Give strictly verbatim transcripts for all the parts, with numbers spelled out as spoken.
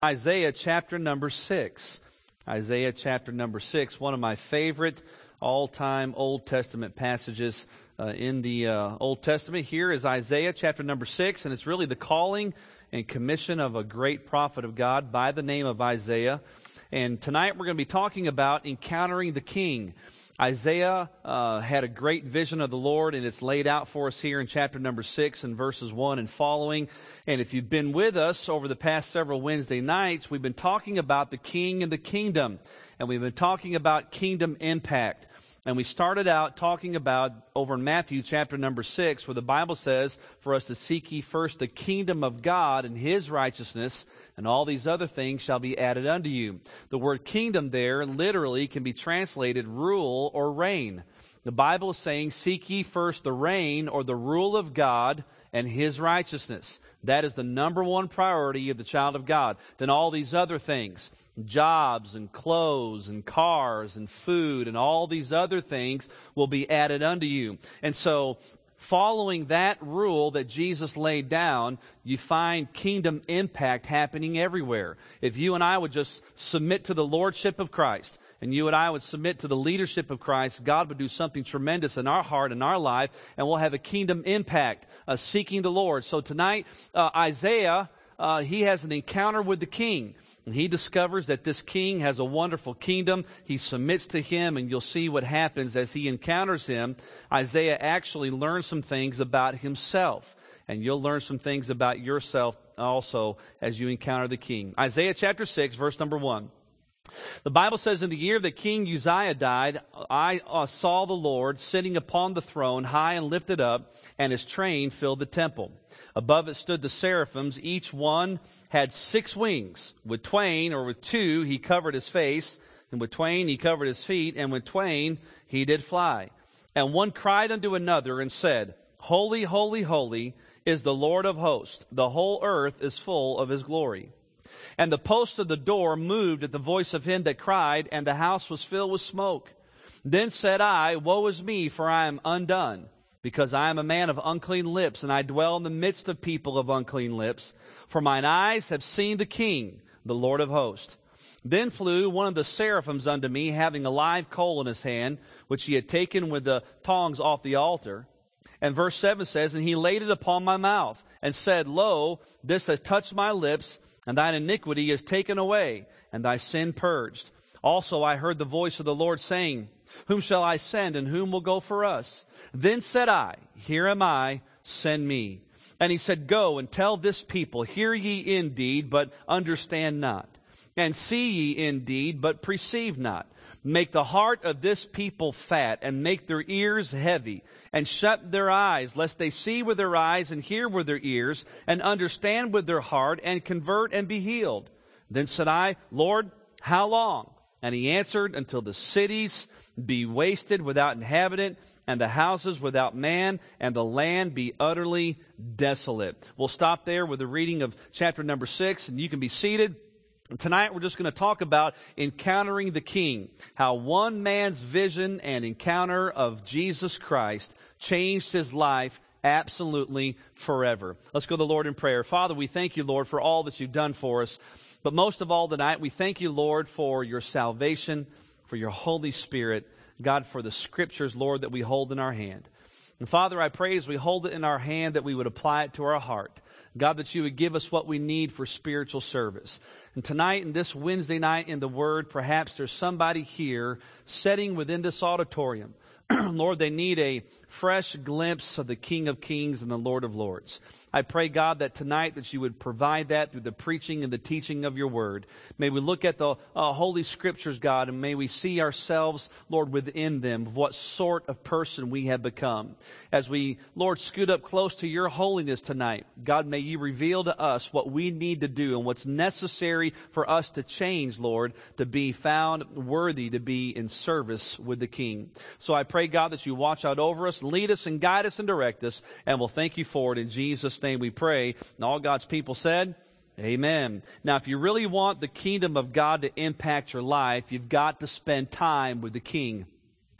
Isaiah chapter number six. Isaiah chapter number six, one of my favorite all-time Old Testament passages uh, in the uh, Old Testament. Here is Isaiah chapter number six, and it's really the calling and commission of a great prophet of God by the name of Isaiah. And tonight we're going to be talking about encountering the King. Isaiah uh, had a great vision of the Lord, and it's laid out for us here in chapter number six and verses one and following. And if you've been with us over the past several Wednesday nights, we've been talking about the King and the kingdom, and we've been talking about kingdom impact. And we started out talking about over in Matthew chapter number six, where the Bible says for us to seek ye first the kingdom of God and His righteousness, and all these other things shall be added unto you. The word kingdom there literally can be translated rule or reign. The Bible is saying, seek ye first the reign or the rule of God and His righteousness. That is the number one priority of the child of God. Then all these other things, jobs and clothes and cars and food and all these other things will be added unto you. And so, following that rule that Jesus laid down, you find kingdom impact happening everywhere. If you and I would just submit to the lordship of Christ, and you and I would submit to the leadership of Christ, God would do something tremendous in our heart and our life, and we'll have a kingdom impact, uh, seeking the Lord. So tonight, uh, Isaiah, uh, he has an encounter with the King. And he discovers that this king has a wonderful kingdom. He submits to him, and you'll see what happens as he encounters him. Isaiah actually learns some things about himself. And you'll learn some things about yourself also as you encounter the king. Isaiah chapter six, verse number one. The Bible says, in the year that King Uzziah died, I uh, saw the Lord sitting upon the throne, high and lifted up, and His train filled the temple. Above it stood the seraphims. Each one had six wings. With twain, or with two, He covered His face, and with twain He covered His feet, and with twain He did fly. And one cried unto another and said, Holy, holy, holy is the Lord of hosts. The whole earth is full of His glory. And the post of the door moved at the voice of him that cried, and the house was filled with smoke. Then said I, Woe is me, for I am undone, because I am a man of unclean lips, and I dwell in the midst of people of unclean lips. For mine eyes have seen the King, the Lord of hosts. Then flew one of the seraphims unto me, having a live coal in his hand, which he had taken with the tongs off the altar. And verse seven says, And he laid it upon my mouth, and said, Lo, this has touched my lips, and thine iniquity is taken away, and thy sin purged. Also I heard the voice of the Lord saying, Whom shall I send, and whom will go for us? Then said I, Here am I, send me. And He said, Go and tell this people, Hear ye indeed, but understand not. And see ye indeed, but perceive not. Make the heart of this people fat, and make their ears heavy, and shut their eyes, lest they see with their eyes, and hear with their ears, and understand with their heart, and convert and be healed. Then said I, Lord, how long? And He answered, Until the cities be wasted without inhabitant, and the houses without man, and the land be utterly desolate. We'll stop there with the reading of chapter number six, and you can be seated. Tonight we're just going to talk about encountering the King, how one man's vision and encounter of Jesus Christ changed his life absolutely forever. Let's go to the Lord in prayer. Father, we thank you, Lord, for all that you've done for us. But most of all tonight, we thank you, Lord, for your salvation, for your Holy Spirit, God, for the Scriptures, Lord, that we hold in our hand. And Father, I pray as we hold it in our hand that we would apply it to our heart. God, that you would give us what we need for spiritual service. And tonight, in this Wednesday night in the Word, perhaps there's somebody here sitting within this auditorium. Lord, they need a fresh glimpse of the King of Kings and the Lord of Lords. I pray, God, that tonight that you would provide that through the preaching and the teaching of your word. May we look at the uh, Holy Scriptures, God, and may we see ourselves, Lord, within them, of what sort of person we have become. As we, Lord, scoot up close to your holiness tonight, God, may you reveal to us what we need to do and what's necessary for us to change, Lord, to be found worthy to be in service with the King. So I pray, God, that you watch out over us, lead us and guide us and direct us, and we'll thank you for it. In Jesus' name we pray. And all God's people said, Amen. Now, if you really want the kingdom of God to impact your life, you've got to spend time with the King.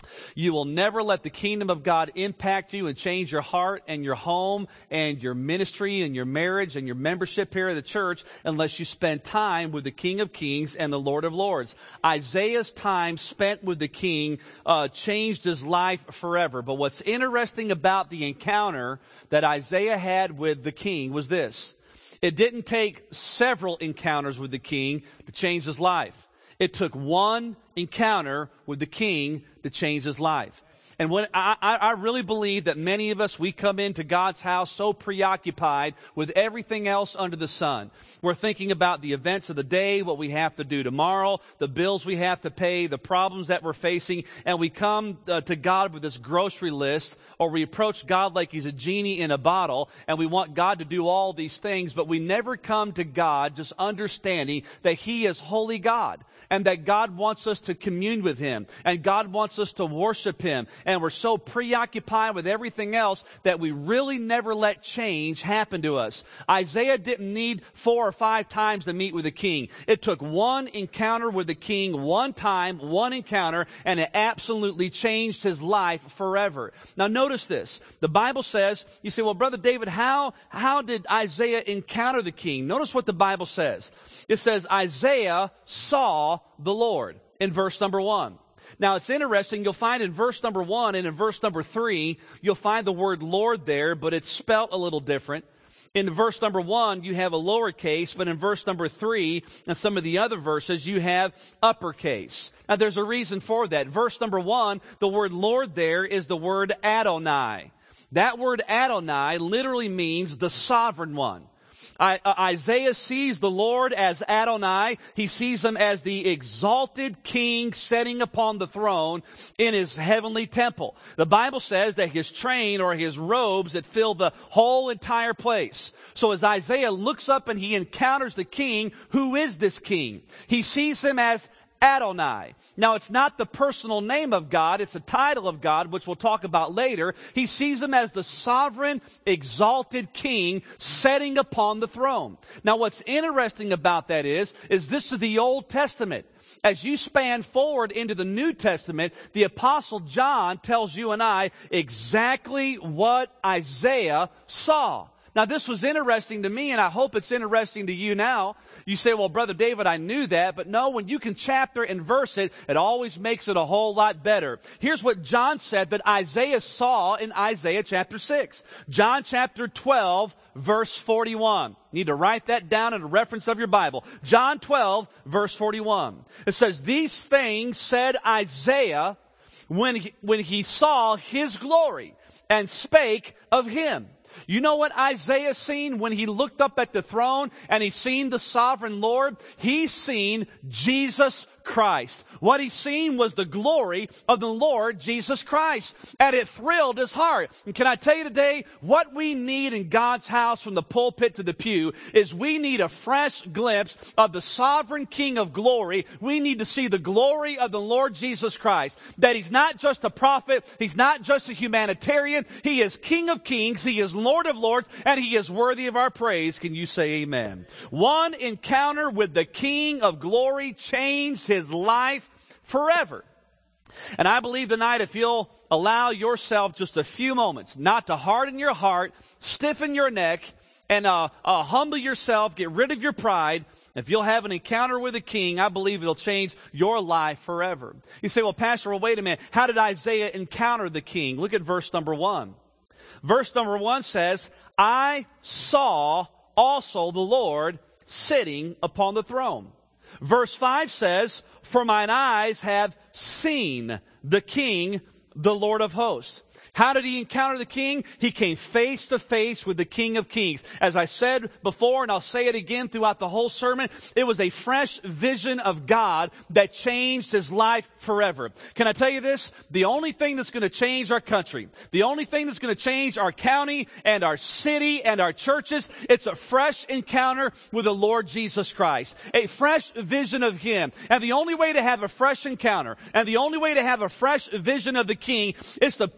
You will never let the kingdom of God impact you and change your heart and your home and your ministry and your marriage and your membership here at the church unless you spend time with the King of Kings and the Lord of Lords. Isaiah's time spent with the King uh, changed his life forever. But what's interesting about the encounter that Isaiah had with the King was this. It didn't take several encounters with the King to change his life. It took one encounter with the King to change his life. And when I, I really believe that many of us, we come into God's house so preoccupied with everything else under the sun. We're thinking about the events of the day, what we have to do tomorrow, the bills we have to pay, the problems that we're facing, and we come uh, to God with this grocery list, or we approach God like He's a genie in a bottle, and we want God to do all these things, but we never come to God just understanding that He is holy God, and that God wants us to commune with Him, and God wants us to worship Him. And we're so preoccupied with everything else that we really never let change happen to us. Isaiah didn't need four or five times to meet with the king. It took one encounter with the king, one time, one encounter, and it absolutely changed his life forever. Now notice this. The Bible says, you say, well, Brother David, how, how did Isaiah encounter the king? Notice what the Bible says. It says, Isaiah saw the Lord in verse number one. Now, it's interesting. You'll find in verse number one and in verse number three, you'll find the word Lord there, but it's spelt a little different. In verse number one, you have a lowercase, but in verse number three and some of the other verses, you have uppercase. Now, there's a reason for that. Verse number one, the word Lord there is the word Adonai. That word Adonai literally means the sovereign one. I, uh, Isaiah sees the Lord as Adonai. He sees Him as the exalted king sitting upon the throne in His heavenly temple. The Bible says that His train or His robes that fill the whole entire place. So as Isaiah looks up and he encounters the king, who is this king? He sees Him as Adonai. Now, it's not the personal name of God. It's a title of God, which we'll talk about later. He sees Him as the sovereign, exalted king sitting upon the throne. Now, what's interesting about that is, is this is the Old Testament. As you span forward into the New Testament, the Apostle John tells you and I exactly what Isaiah saw. Now, this was interesting to me, and I hope it's interesting to you now. You say, well, Brother David, I knew that. But no, when you can chapter and verse it, it always makes it a whole lot better. Here's what John said that Isaiah saw in Isaiah chapter six. John chapter twelve, verse forty-one. You need to write that down in a reference of your Bible. John twelve, verse forty-one. It says, these things said Isaiah when he, when he saw His glory and spake of Him. You know what Isaiah seen when he looked up at the throne and he seen the sovereign Lord? He seen Jesus Christ. What he seen was the glory of the Lord Jesus Christ. And it thrilled his heart. And can I tell you today, what we need in God's house from the pulpit to the pew is we need a fresh glimpse of the sovereign King of glory. We need to see the glory of the Lord Jesus Christ. That He's not just a prophet. He's not just a humanitarian. He is King of kings. He is Lord of lords. And He is worthy of our praise. Can you say amen? One encounter with the King of glory changed his life forever. And I believe tonight, if you'll allow yourself just a few moments, not to harden your heart, stiffen your neck, and uh, uh, humble yourself, get rid of your pride, if you'll have an encounter with a king, I believe it'll change your life forever. You say, well, Pastor, well, wait a minute. How did Isaiah encounter the king? Look at verse number one. Verse number one says, I saw also the Lord sitting upon the throne. Verse five says, for mine eyes have seen the King, the Lord of hosts. How did he encounter the king? He came face to face with the King of Kings. As I said before, and I'll say it again throughout the whole sermon, it was a fresh vision of God that changed his life forever. Can I tell you this? The only thing that's going to change our country, the only thing that's going to change our county and our city and our churches, it's a fresh encounter with the Lord Jesus Christ. A fresh vision of Him. And the only way to have a fresh encounter and the only way to have a fresh vision of the King is to put your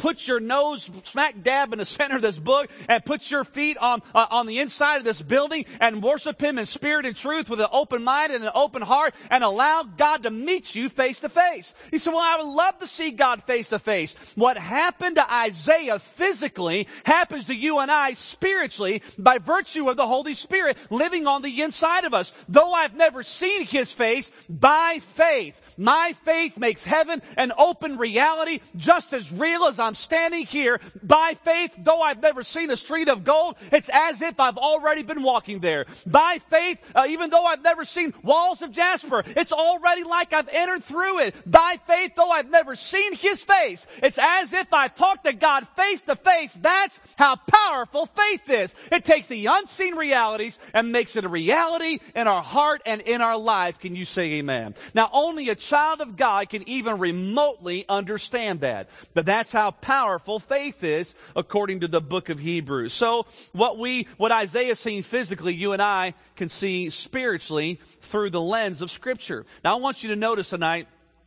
nose smack dab in the center of this book and put your feet on, uh, on the inside of this building and worship Him in spirit and truth with an open mind and an open heart and allow God to meet you face to face? He said, well, I would love to see God face to face. What happened to Isaiah physically happens to you and I spiritually by virtue of the Holy Spirit living on the inside of us. Though I've never seen His face, by faith, my faith makes heaven an open reality, just as real as I'm standing here. By faith, though I've never seen a street of gold, it's as if I've already been walking there. By faith, uh, even though I've never seen walls of jasper, it's already like I've entered through it. By faith, though I've never seen His face, it's as if I talked to God face to face. That's how powerful faith is. It takes the unseen realities and makes it a reality in our heart and in our life. Can you say amen? Now, only a child of God can even remotely understand that. But that's how powerful faith is, according to the book of Hebrews. So what we, what Isaiah seen physically, you and I can see spiritually through the lens of Scripture. Now I want you to notice tonight,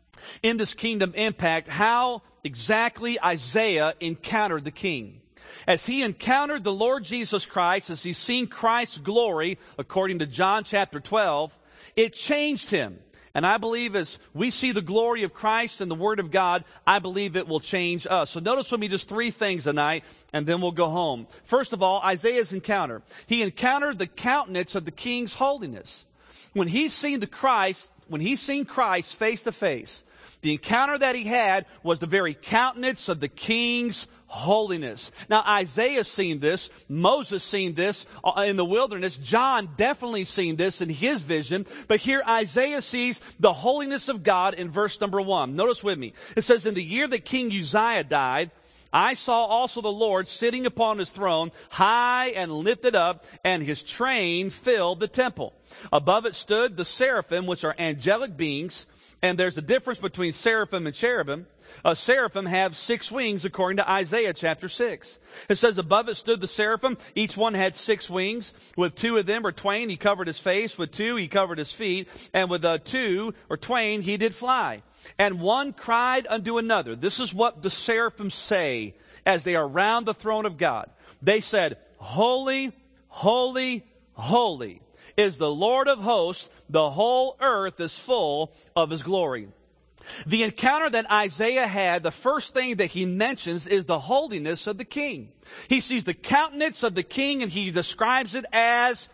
in this kingdom impact, how exactly Isaiah encountered the King. As he encountered the Lord Jesus Christ, as he's seen Christ's glory, according to John chapter twelve, it changed him. And I believe as we see the glory of Christ and the Word of God, I believe it will change us. So notice with me just three things tonight, and then we'll go home. First of all, Isaiah's encounter. He encountered the countenance of the King's holiness. When he's seen the Christ, when he's seen Christ face to face, the encounter that he had was the very countenance of the King's holiness. Now, Isaiah seen this. Moses seen this in the wilderness. John definitely seen this in his vision. But here Isaiah sees the holiness of God in verse number one. Notice with me. It says, in the year that King Uzziah died, I saw also the Lord sitting upon His throne, high and lifted up, and His train filled the temple. Above it stood the seraphim, which are angelic beings. And there's a difference between seraphim and cherubim. A seraphim have six wings, according to Isaiah chapter six. It says, above it stood the seraphim. Each one had six wings. With two of them, or twain, he covered his face. With two, he covered his feet. And with uh, two, or twain, he did fly. And one cried unto another. This is what the seraphim say as they are round the throne of God. They said, holy, holy, holy is the Lord of hosts. The whole earth is full of His glory. The encounter that Isaiah had, the first thing that he mentions is the holiness of the King. He sees the countenance of the King and he describes it as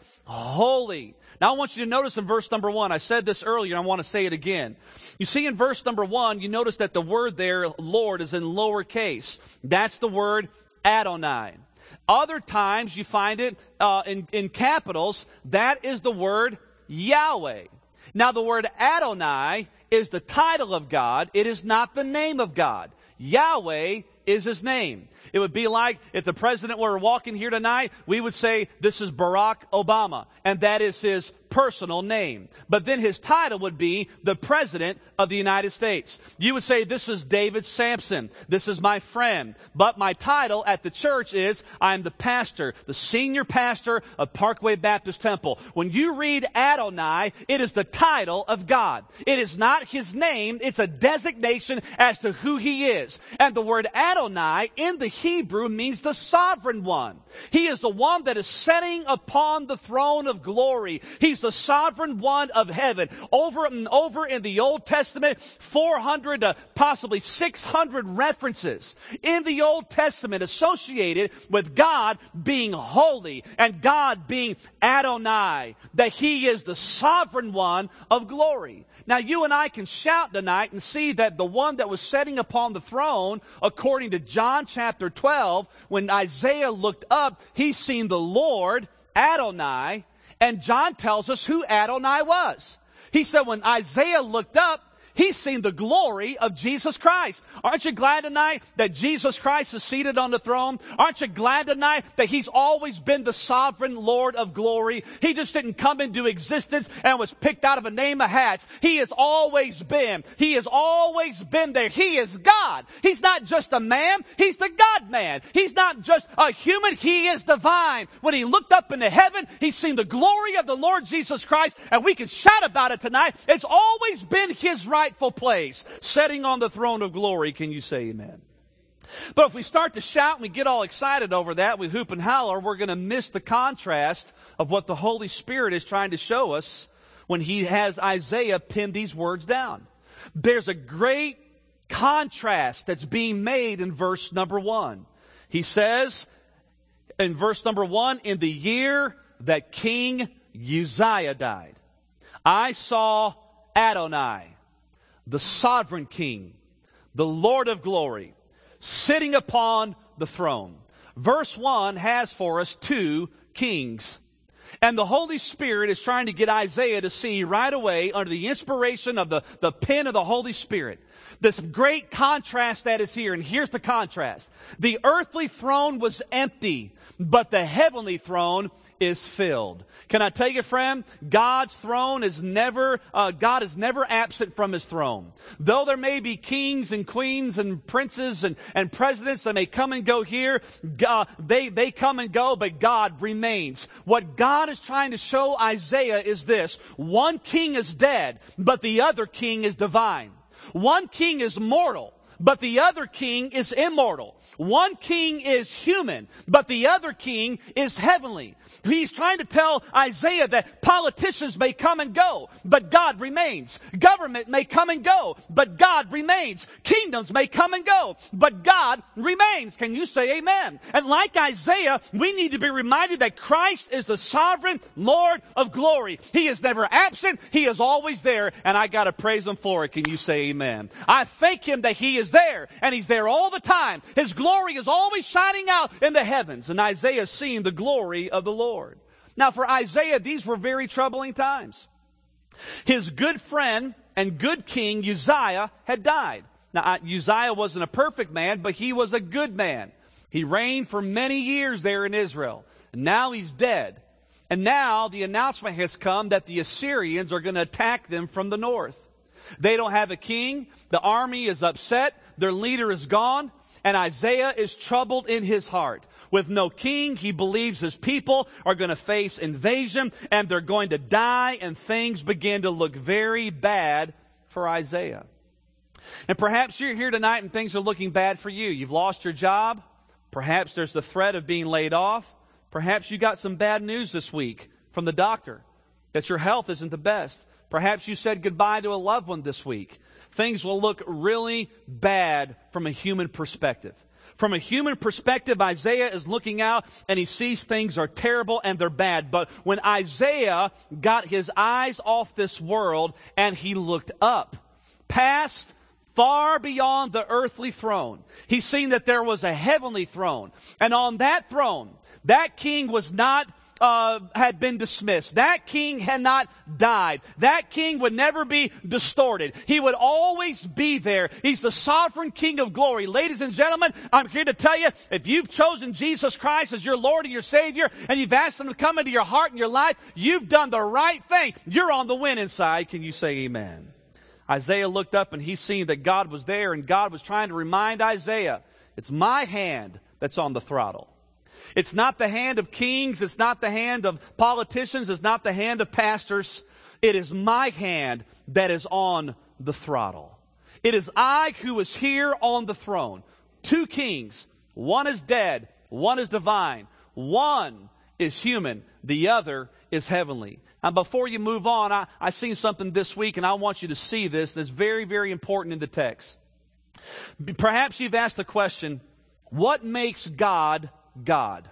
holy. Now I want you to notice in verse number one, I said this earlier and I want to say it again. You see in verse number one, you notice that the word there, Lord, is in lowercase. That's the word Adonai. Other times you find it uh, in, in capitals. That is the word Yahweh. Now the word Adonai is the title of God. It is not the name of God. Yahweh is His name. It would be like if the president were walking here tonight, we would say, this is Barack Obama, and that is his personal name. But then his title would be the President of the United States. You would say, this is David Sampson. This is my friend. But my title at the church is, I'm the pastor, the senior pastor of Parkway Baptist Temple. When you read Adonai, it is the title of God. It is not His name. It's a designation as to who He is. And the word Adonai in the Hebrew means the sovereign one. He is the one that is sitting upon the throne of glory. He's the sovereign one of heaven. Over and over in the Old Testament, four hundred to possibly six hundred references in the Old Testament associated with God being holy and God being Adonai, that He is the sovereign one of glory. Now you and I can shout tonight and see that the one that was sitting upon the throne, according to John chapter twelve, when Isaiah looked up, he seen the Lord, Adonai, and John tells us who Adonai was. He said when Isaiah looked up, he's seen the glory of Jesus Christ. Aren't you glad tonight that Jesus Christ is seated on the throne? Aren't you glad tonight that He's always been the sovereign Lord of glory? He just didn't come into existence and was picked out of a name of hats. He has always been. He has always been there. He is God. He's not just a man. He's the God-man. He's not just a human. He is divine. When He looked up into heaven, He's seen the glory of the Lord Jesus Christ, and we can shout about it tonight. It's always been His right rightful place, sitting on the throne of glory. Can you say amen? But if we start to shout and we get all excited over that, we hoop and holler, we're going to miss the contrast of what the Holy Spirit is trying to show us when he has Isaiah pin these words down. There's a great contrast that's being made in verse number one. He says in verse number one, in the year that King Uzziah died, I saw Adonai, the sovereign king, the Lord of glory, sitting upon the throne. Verse one has for us two kings. And the Holy Spirit is trying to get Isaiah to see right away, under the inspiration of the, the pen of the Holy Spirit, this great contrast that is here. And here's the contrast. The earthly throne was empty, but the heavenly throne is filled. Can I tell you, friend, God's throne is never, uh, God is never absent from his throne. Though there may be kings and queens and princes and, and presidents that may come and go here, God, they, they come and go, but God remains. What God is trying to show Isaiah is this: one king is dead, but the other king is divine. One king is mortal, but the other king is immortal. One king is human, but the other king is heavenly. He's trying to tell Isaiah that politicians may come and go, but God remains. Government may come and go, but God remains. Kingdoms may come and go, but God remains. Can you say amen? And like Isaiah, we need to be reminded that Christ is the sovereign Lord of glory. He is never absent. He is always there, and I got to praise him for it. Can you say amen? I thank him that he is there, and he's there all the time. His glory is always shining out in the heavens, and Isaiah is seeing the glory of the Lord. Now, for Isaiah, these were very troubling times. His good friend and good king Uzziah had died. Now, Uzziah wasn't a perfect man, but he was a good man. He reigned for many years there in Israel. And now he's dead. And now the announcement has come that the Assyrians are going to attack them from the north. They don't have a king. The army is upset. Their leader is gone. And Isaiah is troubled in his heart. With no king, he believes his people are going to face invasion and they're going to die, and things begin to look very bad for Isaiah. And perhaps you're here tonight and things are looking bad for you. You've lost your job. Perhaps there's the threat of being laid off. Perhaps you got some bad news this week from the doctor that your health isn't the best. Perhaps you said goodbye to a loved one this week. Things will look really bad from a human perspective. From a human perspective, Isaiah is looking out and he sees things are terrible and they're bad. But when Isaiah got his eyes off this world and he looked up, past, far beyond the earthly throne, he's seen that there was a heavenly throne. And on that throne, that king was not Uh, had been dismissed. That king had not died. That king would never be distorted. He would always be there. He's the sovereign king of glory. Ladies and gentlemen, I'm here to tell you, if you've chosen Jesus Christ as your Lord and your Savior, and you've asked him to come into your heart and your life, you've done the right thing. You're on the winning side. Can you say amen? Isaiah looked up and he seen that God was there, and God was trying to remind Isaiah, it's my hand that's on the throttle. It's not the hand of kings. It's not the hand of politicians. It's not the hand of pastors. It is my hand that is on the throttle. It is I who is here on the throne. Two kings. One is dead. One is divine. One is human. The other is heavenly. Now, before you move on, I, I seen something this week, and I want you to see this that's very, very important in the text. Perhaps you've asked the question, what makes God God?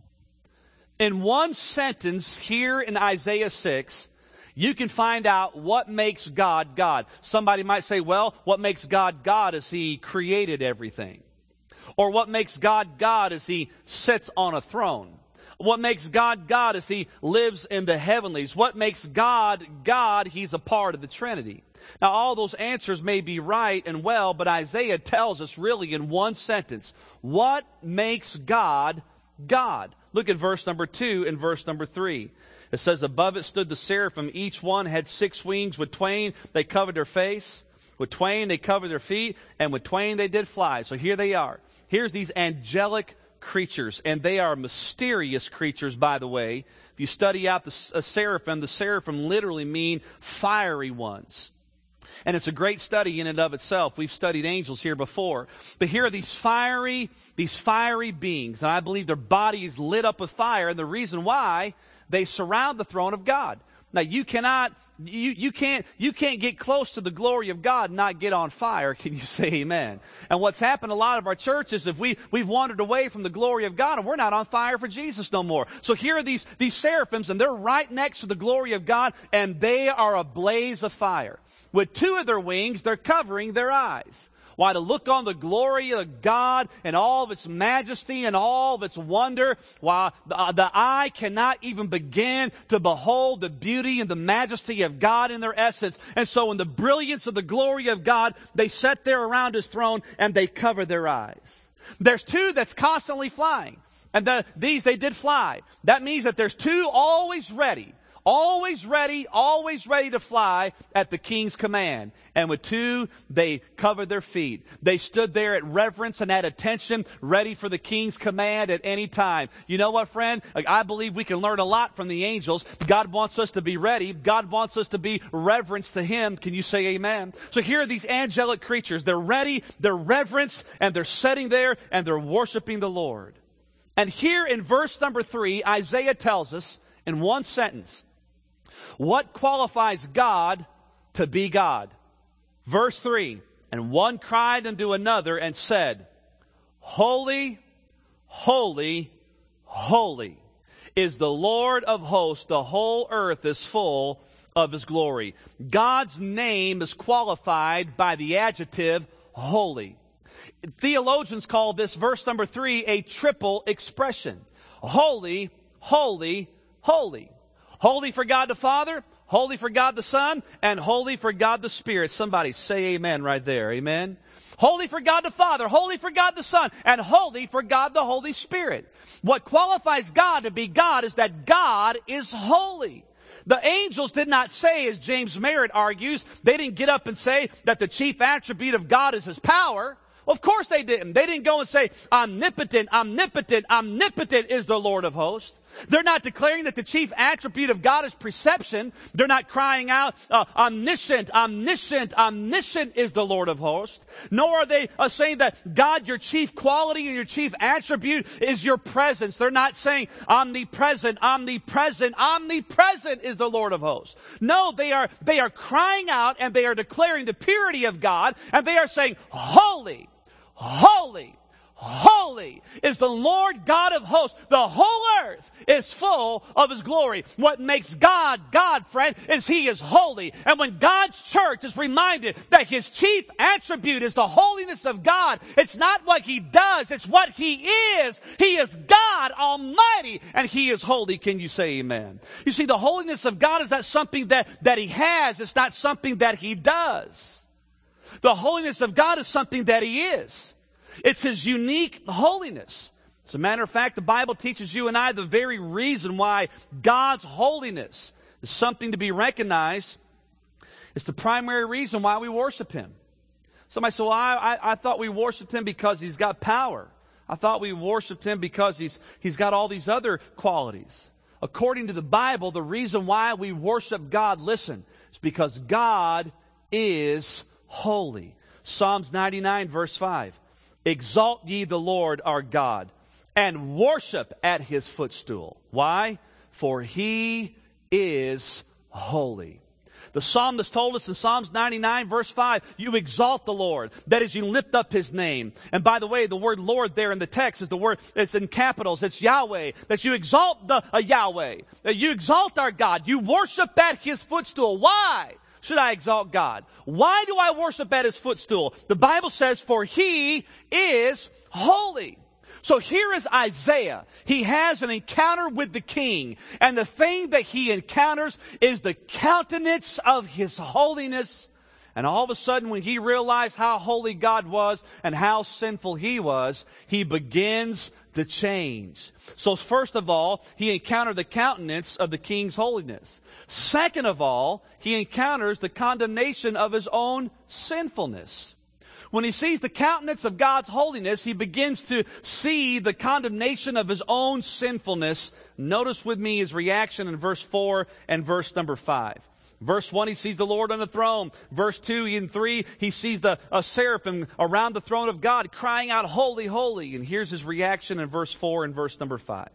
In one sentence here in Isaiah six, you can find out what makes God God. Somebody might say, well, what makes God God is he created everything. Or what makes God God is he sits on a throne. What makes God God is he lives in the heavenlies. What makes God God, he's a part of the Trinity. Now, all those answers may be right and well, but Isaiah tells us really in one sentence, what makes God God? Look at verse number two and verse number three. It says, above it stood the seraphim. Each one had six wings. With twain they covered their face. With twain they covered their feet. And with twain they did fly. So here they are. Here's these angelic creatures. And they are mysterious creatures, by the way. If you study out the uh, seraphim, the seraphim literally mean fiery ones. And it's a great study in and of itself. We've studied angels here before. But here are these fiery, these fiery beings. And I believe their body is lit up with fire. And the reason why, they surround the throne of God. Now you cannot, you, you can't, you can't get close to the glory of God and not get on fire. Can you say amen? And what's happened in a lot of our churches, if we, we've wandered away from the glory of God and we're not on fire for Jesus no more. So here are these, these seraphims and they're right next to the glory of God and they are a blaze of fire. With two of their wings, they're covering their eyes. Why, to look on the glory of God and all of its majesty and all of its wonder. Why, the, uh, the eye cannot even begin to behold the beauty and the majesty of God in their essence. And so in the brilliance of the glory of God, they sit there around His throne and they cover their eyes. There's two that's constantly flying. And the, these, they did fly. That means that there's two always ready. Always ready, always ready to fly at the king's command. And with two, they covered their feet. They stood there at reverence and at attention, ready for the king's command at any time. You know what, friend? I believe we can learn a lot from the angels. God wants us to be ready. God wants us to be reverence to Him. Can you say amen? So here are these angelic creatures. They're ready, they're reverenced, and they're sitting there, and they're worshiping the Lord. And here in verse number three, Isaiah tells us in one sentence, what qualifies God to be God? Verse three, and one cried unto another and said, Holy, holy, holy is the Lord of hosts. The whole earth is full of His glory. God's name is qualified by the adjective holy. Theologians call this verse number three a triple expression. Holy, holy, holy. Holy for God the Father, holy for God the Son, and holy for God the Spirit. Somebody say amen right there. Amen. Holy for God the Father, holy for God the Son, and holy for God the Holy Spirit. What qualifies God to be God is that God is holy. The angels did not say, as James Merritt argues, they didn't get up and say that the chief attribute of God is His power. Well, of course they didn't. They didn't go and say, omnipotent, omnipotent, omnipotent is the Lord of hosts. They're not declaring that the chief attribute of God is perception. They're not crying out, uh, omniscient, omniscient, omniscient is the Lord of hosts. Nor are they uh, saying that God, your chief quality and your chief attribute is your presence. They're not saying omnipresent, omnipresent, omnipresent is the Lord of hosts. No, they are, they are crying out and they are declaring the purity of God and they are saying, holy, holy, holy is the Lord God of hosts. The whole earth is full of His glory. What makes God God, friend, is He is holy. And when God's church is reminded that His chief attribute is the holiness of God, it's not what He does, it's what He is. He is God Almighty, and He is holy. Can you say amen? You see, the holiness of God is not something that, that He has. It's not something that He does. The holiness of God is something that He is. It's His unique holiness. As a matter of fact, the Bible teaches you and I the very reason why God's holiness is something to be recognized. It's the primary reason why we worship Him. Somebody said, well, I, I, I thought we worshiped Him because He's got power. I thought we worshiped Him because He's, He's got all these other qualities. According to the Bible, the reason why we worship God, listen, is because God is holy. Psalms ninety-nine, verse five. Exalt ye the Lord our God, and worship at His footstool. Why? For He is holy. The psalmist told us in Psalms ninety-nine, verse five, you exalt the Lord. That is, you lift up His name. And by the way, the word Lord there in the text is the word, it's in capitals, it's Yahweh. That you exalt the uh, Yahweh. That you exalt our God. You worship at His footstool. Why should I exalt God? Why do I worship at His footstool? The Bible says, for He is holy. So here is Isaiah. He has an encounter with the king. And the thing that he encounters is the countenance of His holiness. And all of a sudden, when he realized how holy God was and how sinful he was, he begins to change. So first of all, he encountered the countenance of the king's holiness. Second of all, he encounters the condemnation of his own sinfulness. When he sees the countenance of God's holiness, he begins to see the condemnation of his own sinfulness. Notice with me his reaction in verse four and verse number five. Verse one, he sees the Lord on the throne. Verse two and three, he sees the uh, seraphim around the throne of God crying out, holy, holy. And here's his reaction in verse four and verse number five.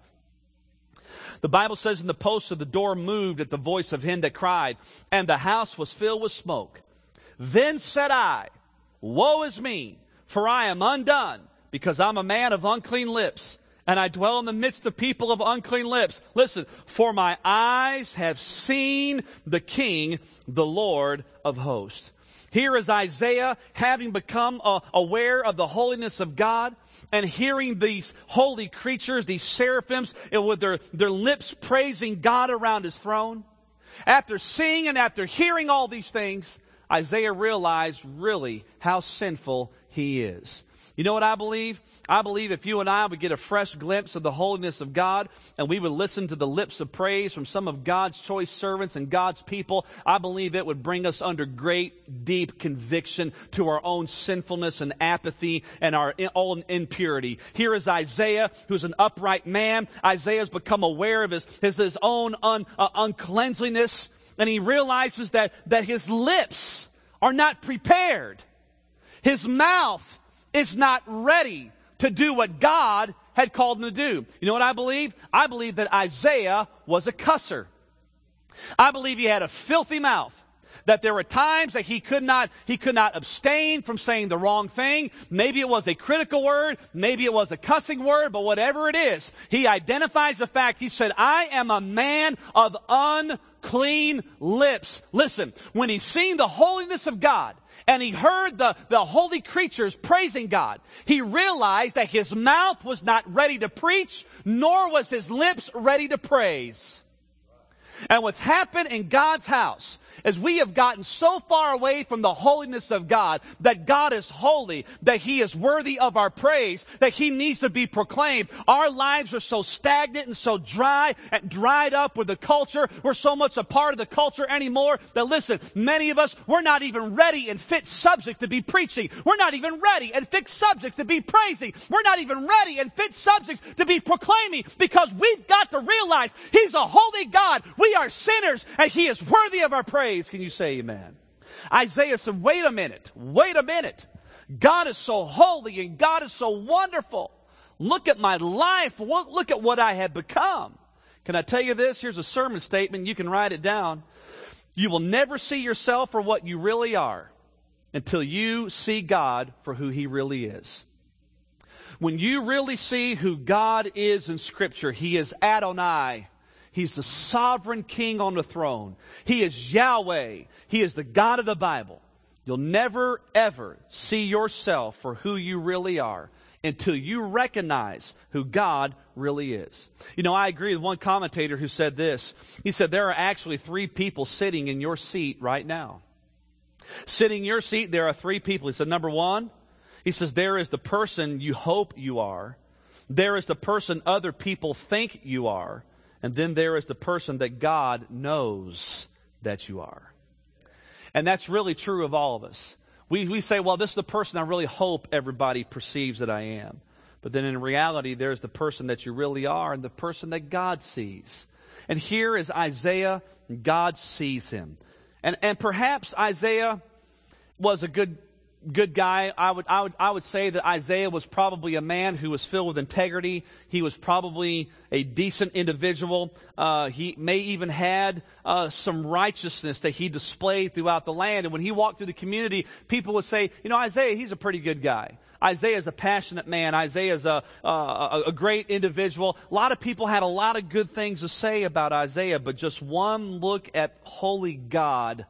The Bible says, and the posts of the door moved at the voice of him that cried, and the house was filled with smoke. Then said I, woe is me, for I am undone, because I'm a man of unclean lips, and I dwell in the midst of people of unclean lips. Listen, for my eyes have seen the King, the Lord of hosts. Here is Isaiah, having become uh, aware of the holiness of God, and hearing these holy creatures, these seraphims, and with their, their lips praising God around his throne. After seeing and after hearing all these things, Isaiah realized really how sinful he is. You know what I believe? I believe if you and I would get a fresh glimpse of the holiness of God, and we would listen to the lips of praise from some of God's choice servants and God's people, I believe it would bring us under great, deep conviction to our own sinfulness and apathy and our own impurity. Here is Isaiah, who's an upright man. Isaiah's become aware of his, his, his own un, uh, uncleanliness, and he realizes that, that his lips are not prepared. His mouth is not ready to do what God had called him to do. You know what I believe? I believe that Isaiah was a cusser. I believe he had a filthy mouth. That there were times that he could not, he could not abstain from saying the wrong thing. Maybe it was a critical word. Maybe it was a cussing word. But whatever it is, he identifies the fact. He said, I am a man of unclean lips. Listen, when he seen the holiness of God, and he heard the, the holy creatures praising God, he realized that his mouth was not ready to preach, nor was his lips ready to praise. And what's happened in God's house is we have gotten so far away from the holiness of God, that God is holy, that he is worthy of our praise, that he needs to be proclaimed. Our lives are so stagnant and so dry and dried up with the culture. We're so much a part of the culture anymore that, listen, many of us, we're not even ready and fit subject to be preaching. We're not even ready and fit subject to be praising. We're not even ready and fit subjects to be proclaiming, because we've got to realize he's a holy God. We are sinners and he is worthy of our praise. Can you say amen? Isaiah said, wait a minute, wait a minute. God is so holy and God is so wonderful. Look at my life. Look at what I have become. Can I tell you this? Here's a sermon statement. You can write it down. You will never see yourself for what you really are until you see God for who he really is. When you really see who God is in Scripture, he is Adonai. He's the sovereign king on the throne. He is Yahweh. He is the God of the Bible. You'll never, ever see yourself for who you really are until you recognize who God really is. You know, I agree with one commentator who said this. He said, there are actually three people sitting in your seat right now. Sitting in your seat, there are three people. He said, number one, he says, there is the person you hope you are. There is the person other people think you are. And then there is the person that God knows that you are. And that's really true of all of us. We, we say, well, this is the person I really hope everybody perceives that I am. But then in reality, there's the person that you really are and the person that God sees. And here is Isaiah, and God sees him. And, and perhaps Isaiah was a good Good guy. I would, I would, I would say that Isaiah was probably a man who was filled with integrity. He was probably a decent individual. Uh, he may even had uh, some righteousness that he displayed throughout the land. And when he walked through the community, people would say, you know, Isaiah, he's a pretty good guy. Isaiah is a passionate man. Isaiah is a, uh, a great individual. A lot of people had a lot of good things to say about Isaiah, but just one look at holy God,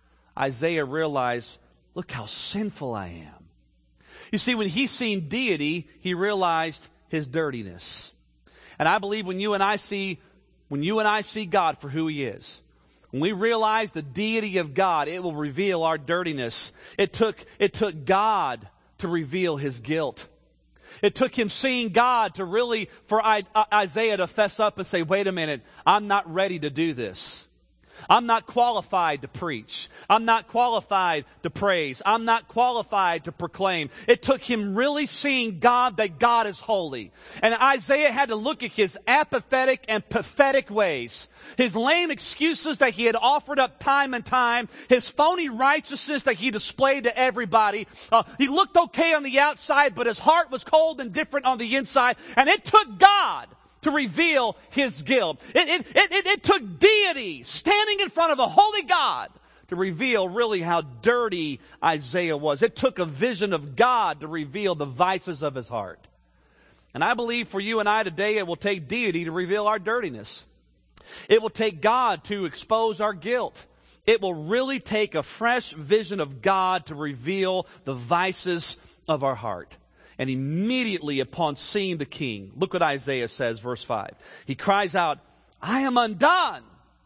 Isaiah realized, look how sinful I am. You see, when he seen deity, he realized his dirtiness. And I believe when you and I see, when you and I see God for who he is, when we realize the deity of God, it will reveal our dirtiness. It took, it took God to reveal his guilt. It took him seeing God to really, for Isaiah to fess up and say, wait a minute, I'm not ready to do this. I'm not qualified to preach. I'm not qualified to praise. I'm not qualified to proclaim. It took him really seeing God, that God is holy. And Isaiah had to look at his apathetic and pathetic ways, his lame excuses that he had offered up time and time, his phony righteousness that he displayed to everybody. Uh, he looked okay on the outside, but his heart was cold and different on the inside. And it took God to reveal his guilt. It, it, it, it, it took deity standing in front of a holy God to reveal really how dirty Isaiah was. It took a vision of God to reveal the vices of his heart. And I believe for you and I today, it will take deity to reveal our dirtiness. It will take God to expose our guilt. It will really take a fresh vision of God to reveal the vices of our heart. And immediately upon seeing the king, look what Isaiah says, verse five. He cries out, I am undone.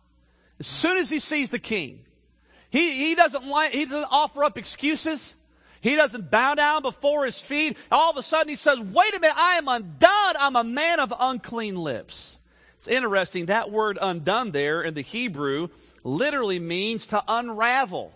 As soon as he sees the king, he, he doesn't like, he doesn't offer up excuses. He doesn't bow down before his feet. All of a sudden he says, wait a minute, I am undone. I'm a man of unclean lips. It's interesting, that word undone there in the Hebrew literally means to unravel.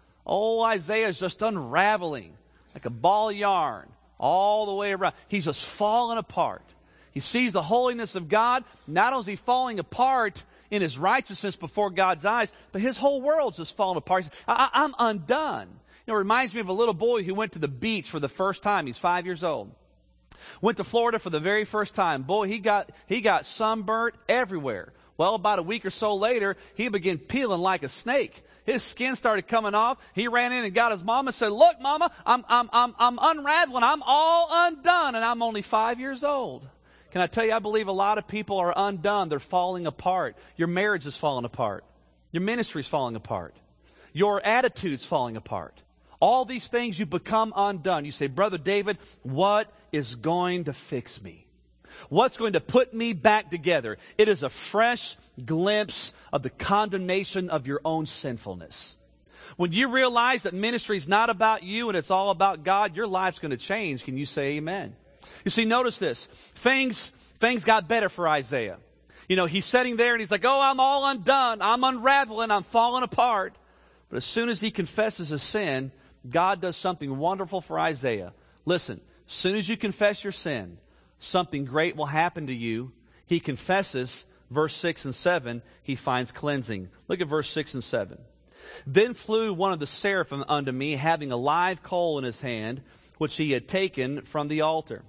Oh, Isaiah is just unraveling like a ball of yarn. All the way around. He's just falling apart. He sees the holiness of God. Not only is he falling apart in his righteousness before God's eyes, but his whole world's just falling apart. I, I, I'm undone. You know, it reminds me of a little boy who went to the beach for the first time. He's five years old. Went to Florida for the very first time. Boy, he got, he got sunburnt everywhere. Well, about a week or so later, he began peeling like a snake. His skin started coming off. He ran in and got his mama and said, look, Mama, I'm, I'm, I'm, I'm unraveling. I'm all undone, and I'm only five years old. Can I tell you, I believe a lot of people are undone. They're falling apart. Your marriage is falling apart. Your ministry is falling apart. Your attitude's falling apart. All these things, you become undone. You say, Brother David, what is going to fix me? What's going to put me back together? It is a fresh glimpse of the condemnation of your own sinfulness. When you realize that ministry is not about you and it's all about God, your life's going to change. Can you say amen? You see, notice this. Things, things got better for Isaiah. You know, he's sitting there and he's like, oh, I'm all undone. I'm unraveling. I'm falling apart. But as soon as he confesses his sin, God does something wonderful for Isaiah. Listen, as soon as you confess your sin, something great will happen to you. He confesses, verse six and seven, he finds cleansing. Look at verse six and seven. Then flew one of the seraphim unto me, having a live coal in his hand, which he had taken from the altar.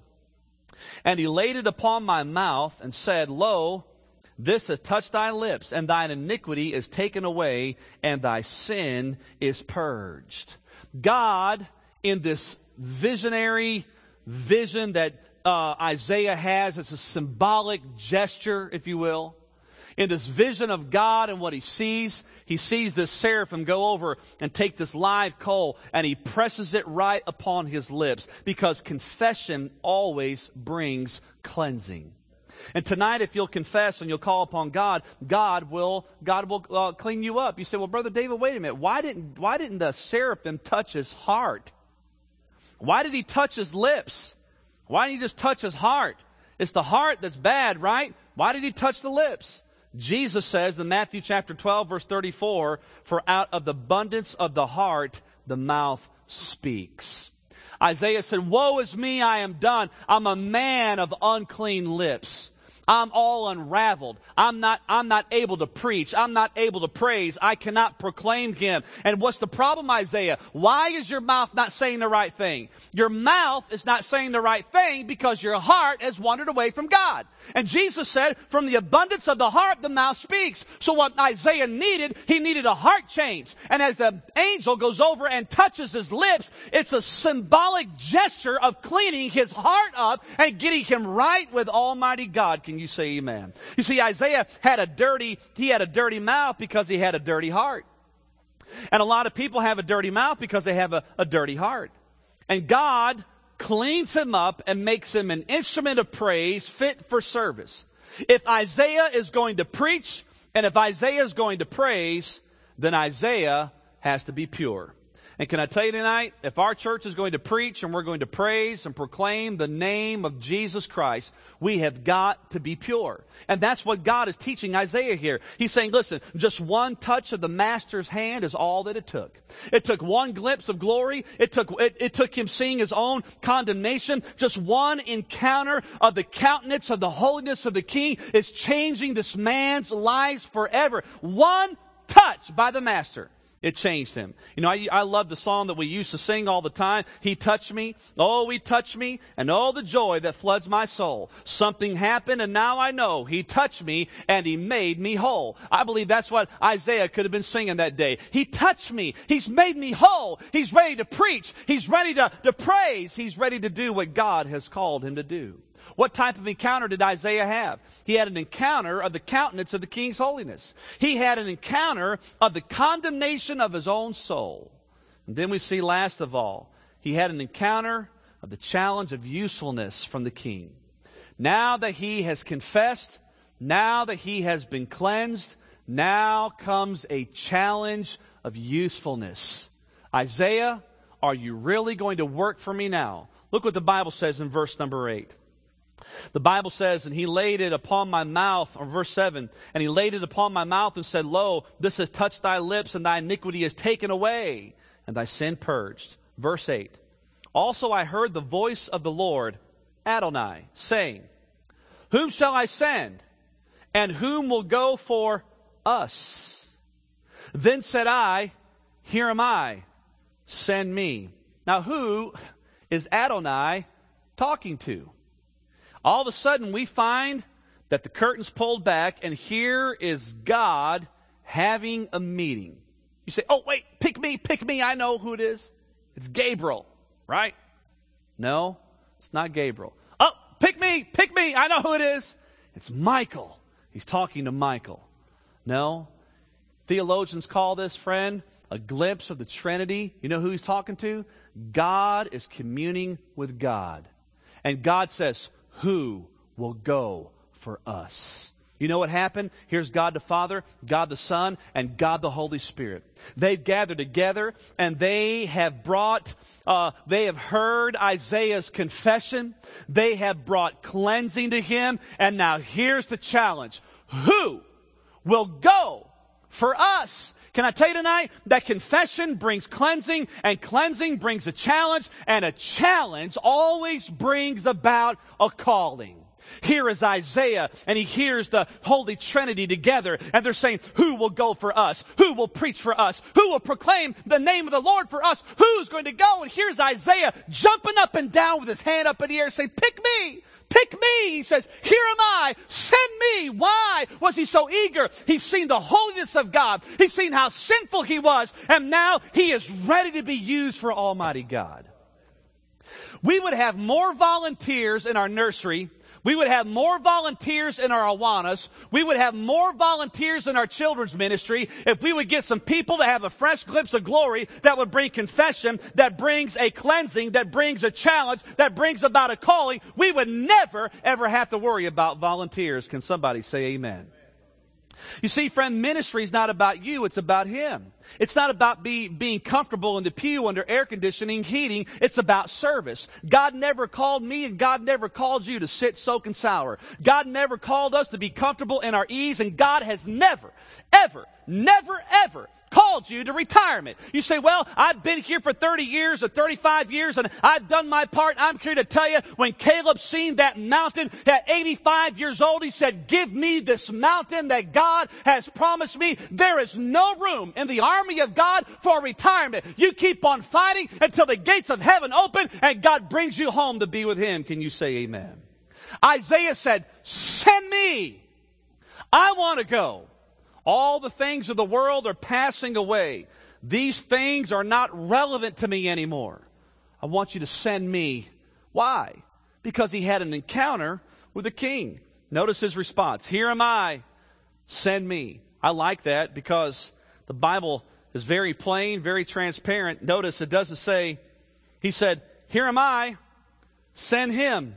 And he laid it upon my mouth, and said, Lo, this hath touched thy lips, and thine iniquity is taken away, and thy sin is purged. God, in this visionary vision that Uh, Isaiah has, it's a symbolic gesture, if you will. In this vision of God and what he sees, he sees this seraphim go over and take this live coal, and he presses it right upon his lips, because confession always brings cleansing. And tonight, if you'll confess and you'll call upon God, God will God will uh, clean you up. You say, well, Brother David, wait a minute. Why didn't why didn't the seraphim touch his heart? Why did he touch his lips? Why didn't he just touch his heart? It's the heart that's bad, right? Why did he touch the lips? Jesus says in Matthew chapter twelve, verse thirty-four, for out of the abundance of the heart, the mouth speaks. Isaiah said, woe is me, I am done. I'm a man of unclean lips. I'm all unraveled. I'm not, I'm not able to preach. I'm not able to praise. I cannot proclaim him. And what's the problem, Isaiah? Why is your mouth not saying the right thing? Your mouth is not saying the right thing because your heart has wandered away from God. And Jesus said, from the abundance of the heart, the mouth speaks. So what Isaiah needed, he needed a heart change. And as the angel goes over and touches his lips, it's a symbolic gesture of cleaning his heart up and getting him right with Almighty God. Can you say amen? You see, Isaiah had a dirty, he had a dirty mouth because he had a dirty heart. And a lot of people have a dirty mouth because they have a, a dirty heart. And God cleans him up and makes him an instrument of praise fit for service. If Isaiah is going to preach and if Isaiah is going to praise, then Isaiah has to be pure. And can I tell you tonight, if our church is going to preach and we're going to praise and proclaim the name of Jesus Christ, we have got to be pure. And that's what God is teaching Isaiah here. He's saying, listen, just one touch of the Master's hand is all that it took. It took one glimpse of glory. It took, it, it took him seeing his own condemnation. Just one encounter of the countenance of the holiness of the King is changing this man's life forever. One touch by the Master. It changed him. You know, I, I love the song that we used to sing all the time. He touched me. Oh, he touched me. And oh, the joy that floods my soul. Something happened and now I know. He touched me and he made me whole. I believe that's what Isaiah could have been singing that day. He touched me. He's made me whole. He's ready to preach. He's ready to, to praise. He's ready to do what God has called him to do. What type of encounter did Isaiah have? He had an encounter of the countenance of the King's holiness. He had an encounter of the condemnation of his own soul. And then we see, last of all, he had an encounter of the challenge of usefulness from the King. Now that he has confessed, now that he has been cleansed, now comes a challenge of usefulness. Isaiah, are you really going to work for me now? Look what the Bible says in verse number eight. The Bible says, and he laid it upon my mouth, or verse seven, and he laid it upon my mouth and said, Lo, this has touched thy lips, and thy iniquity is taken away, and thy sin purged. Verse eight, also I heard the voice of the Lord, Adonai, saying, Whom shall I send, and whom will go for us? Then said I, Here am I, send me. Now who is Adonai talking to? All of a sudden we find that the curtain's pulled back and here is God having a meeting. You say, oh wait, pick me, pick me, I know who it is. It's Gabriel, right? No, it's not Gabriel. Oh, pick me, pick me, I know who it is. It's Michael. He's talking to Michael. No, theologians call this, friend, a glimpse of the Trinity. You know who he's talking to? God is communing with God. And God says, who will go for us? You know what happened? Here's God the Father, God the Son, and God the Holy Spirit. They've gathered together and they have brought, uh, they have heard Isaiah's confession. They have brought cleansing to him. And now here's the challenge. Who will go for us? Can I tell you tonight that confession brings cleansing, and cleansing brings a challenge, and a challenge always brings about a calling. Here is Isaiah, and he hears the Holy Trinity together, and they're saying, who will go for us? Who will preach for us? Who will proclaim the name of the Lord for us? Who's going to go? And here's Isaiah jumping up and down with his hand up in the air saying, pick me! Pick me! He says, here am I! Send me! Why was he so eager? He's seen the holiness of God. He's seen how sinful he was. And now he is ready to be used for Almighty God. We would have more volunteers in our nursery. We would have more volunteers in our Awanas. We would have more volunteers in our children's ministry if we would get some people to have a fresh glimpse of glory that would bring confession, that brings a cleansing, that brings a challenge, that brings about a calling. We would never, ever have to worry about volunteers. Can somebody say amen? You see, friend, ministry is not about you, it's about Him. It's not about be, being comfortable in the pew under air conditioning, heating. It's about service. God never called me and God never called you to sit, soak, and sour. God never called us to be comfortable in our ease, and God has never, ever, never, ever called you to retirement. You say, well, I've been here for thirty years or thirty-five years and I've done my part. I'm here to tell you, when Caleb seen that mountain at eighty-five years old, he said, give me this mountain that God has promised me. There is no room in the army of God for retirement. You keep on fighting until the gates of heaven open and God brings you home to be with Him. Can you say amen? Isaiah said, send me. I want to go. All the things of the world are passing away. These things are not relevant to me anymore. I want you to send me. Why? Because he had an encounter with the king. Notice his response. Here am I. Send me. I like that because the Bible is very plain, very transparent. Notice it doesn't say, he said, here am I. Send him.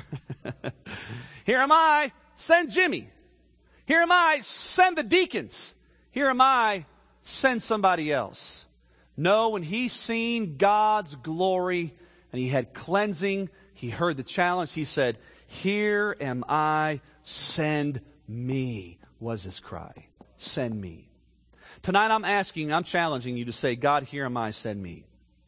Here am I. Send Jimmy. Here am I, send the deacons. Here am I, send somebody else. No, when he seen God's glory and he had cleansing, he heard the challenge. He said, "Here am I, send me," was his cry. Send me. Tonight I'm asking, I'm challenging you to say, "God, here am I, send me."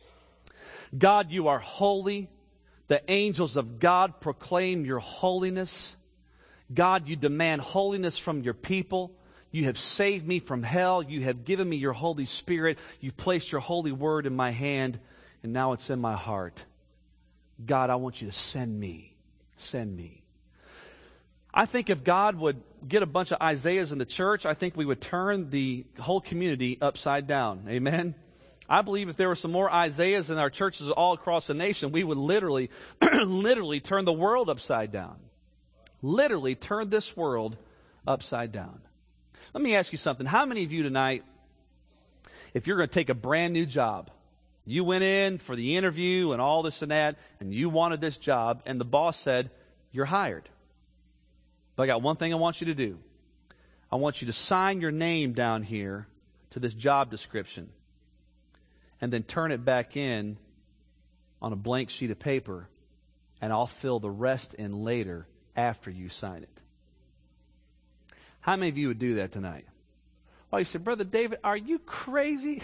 God, you are holy. The angels of God proclaim your holiness. God, you demand holiness from your people. You have saved me from hell. You have given me your Holy Spirit. You've placed your holy word in my hand, and now it's in my heart. God, I want you to send me. Send me. I think if God would get a bunch of Isaiahs in the church, I think we would turn the whole community upside down. Amen? I believe if there were some more Isaiahs in our churches all across the nation, we would literally, literally turn the world upside down. Literally turn this world upside down. Let me ask you something. How many of you tonight, if you're going to take a brand new job, you went in for the interview and all this and that, and you wanted this job, and the boss said, "You're hired. But I got one thing I want you to do. I want you to sign your name down here to this job description and then turn it back in on a blank sheet of paper, and I'll fill the rest in later after you sign it." How many of you would do that tonight? Well, you say, "Brother David, are you crazy?"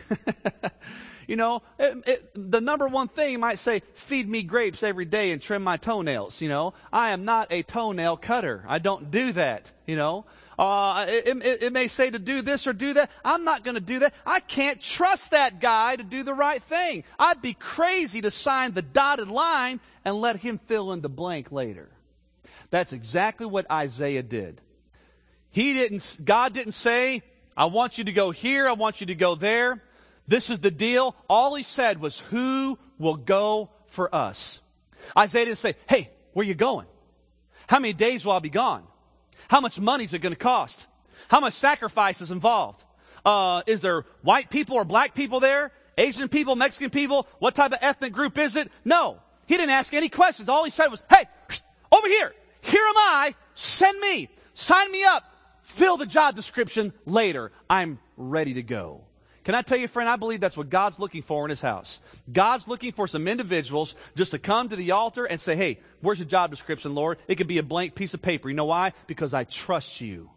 You know, it, it, the number one thing you might say, "Feed me grapes every day and trim my toenails." You know, I am not a toenail cutter. I don't do that. You know, uh, it, it, it may say to do this or do that. I'm not going to do that. I can't trust that guy to do the right thing. I'd be crazy to sign the dotted line and let him fill in the blank later. That's exactly what Isaiah did. He didn't, God didn't say, "I want you to go here, I want you to go there. This is the deal." All he said was, "Who will go for us?" Isaiah didn't say, "Hey, where you going? How many days will I be gone? How much money is it going to cost? How much sacrifice is involved? Uh, is there white people or black people there? Asian people, Mexican people? What type of ethnic group is it?" No, he didn't ask any questions. All he said was, "Hey, over here, here am I, send me, sign me up. Fill the job description later. I'm ready to go." Can I tell you, friend, I believe that's what God's looking for in his house. God's looking for some individuals just to come to the altar and say, "Hey, where's your job description, Lord?" It could be a blank piece of paper. You know why? Because I trust you.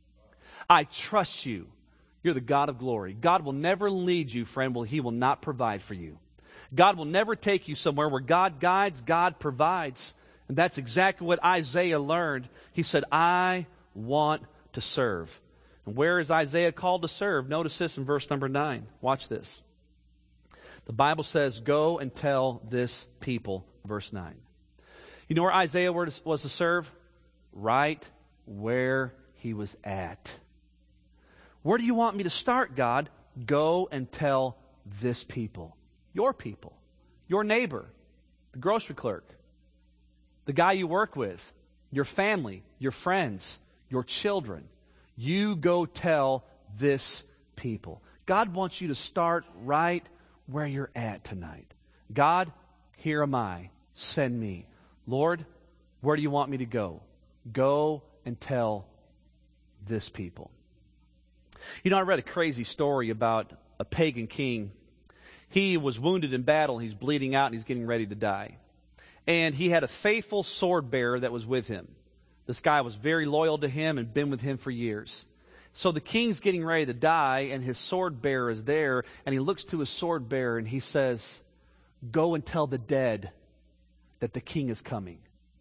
I trust you. You're the God of glory. God will never lead you, friend. Well, he will not provide for you. God will never take you somewhere where God guides, God provides. And that's exactly what Isaiah learned. He said, "I want to serve." And where is Isaiah called to serve? Notice this in verse number nine. Watch this. The Bible says, "Go and tell this people," verse nine. You know where Isaiah was to serve? Right where he was at. Where do you want me to start, God? Go and tell this people. Your people. Your neighbor. The grocery clerk. The guy you work with. Your family. Your friends. Your children. You go tell this people. God wants you to start right where you're at tonight. God, here am I. Send me. Lord, where do you want me to go? Go and tell this people. You know, I read a crazy story about a pagan king. He was wounded in battle. He's bleeding out and he's getting ready to die. And he had a faithful sword bearer that was with him. This guy was very loyal to him and been with him for years. So the king's getting ready to die, and his sword bearer is there, and he looks to his sword bearer and he says, "Go and tell the dead that the king is coming."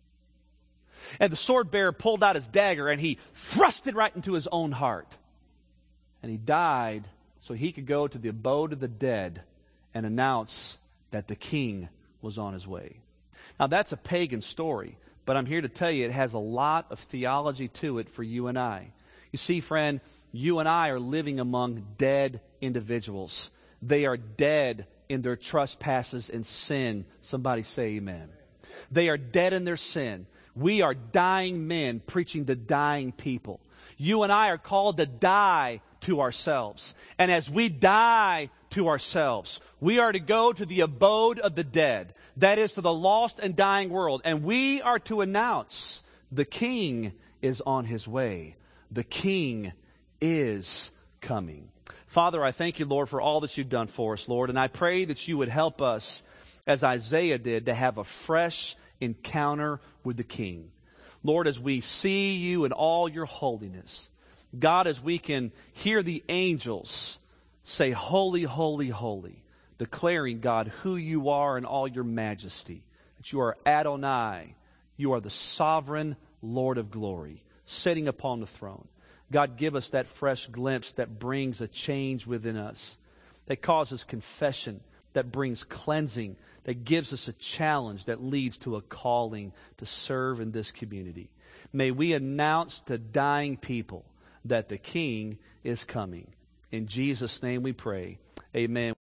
And the sword bearer pulled out his dagger and he thrust it right into his own heart. And he died so he could go to the abode of the dead and announce that the king was on his way. Now that's a pagan story. But I'm here to tell you it has a lot of theology to it for you and I. You see, friend, you and I are living among dead individuals. They are dead in their trespasses and sin. Somebody say amen. They are dead in their sin. We are dying men preaching to dying people. You and I are called to die to ourselves. And as we die to ourselves, we are to go to the abode of the dead. That is to the lost and dying world. And we are to announce the King is on his way. The King is coming. Father, I thank you, Lord, for all that you've done for us, Lord. And I pray that you would help us, as Isaiah did, to have a fresh encounter with the King. Lord, as we see you in all your holiness, God, as we can hear the angels say, holy, holy, holy, declaring, God, who you are in all your majesty, that you are Adonai, you are the sovereign Lord of glory, sitting upon the throne. God, give us that fresh glimpse that brings a change within us, that causes confession, that brings cleansing, that gives us a challenge that leads to a calling to serve in this community. May we announce to dying people that the King is coming. In Jesus' name we pray. Amen.